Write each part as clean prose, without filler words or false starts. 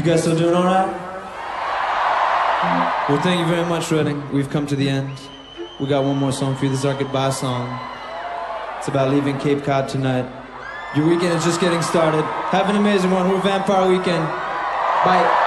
guys still doing all right? Well, thank you very much, Reading. We've come to the end. We got one more song for you. This is our goodbye song. It's about leaving Cape Cod tonight. Your weekend is just getting started. Have an amazing one. We're Vampire Weekend. Bye.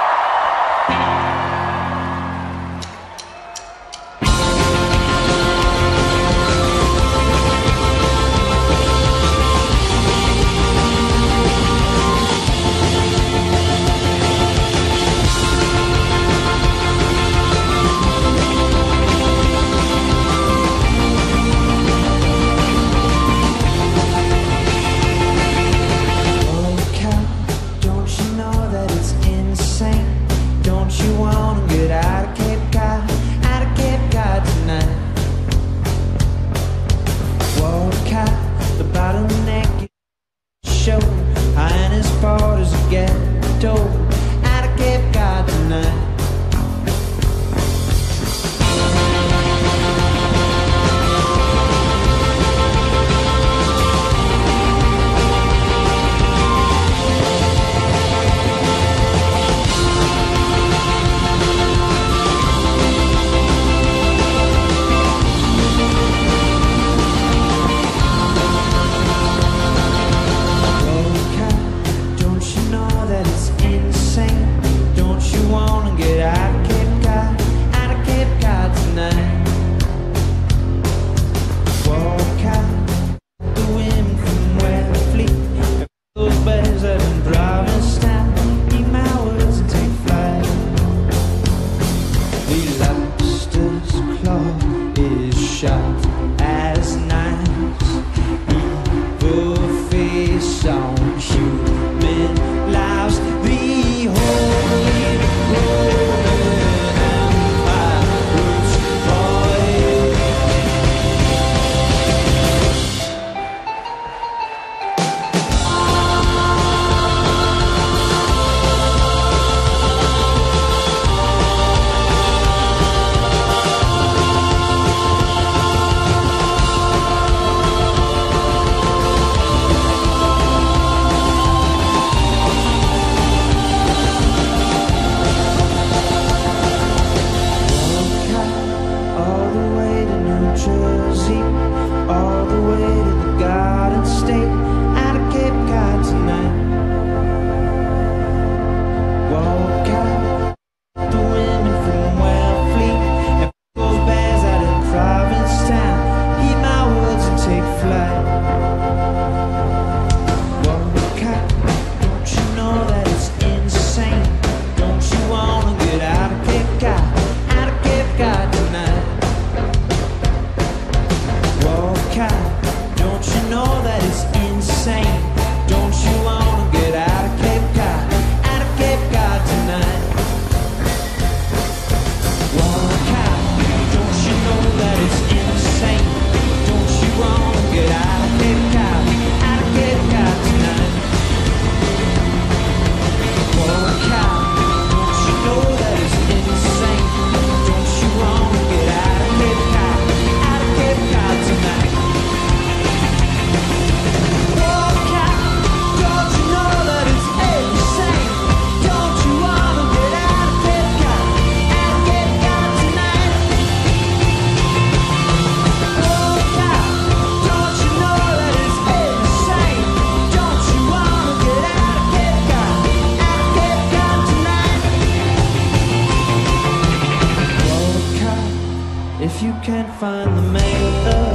If you can't find the maker,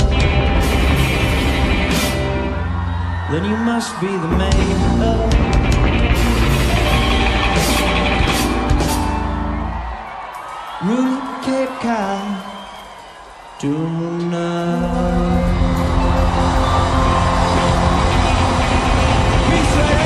then you must be the maker. Route Cape Cod tonight. Peace.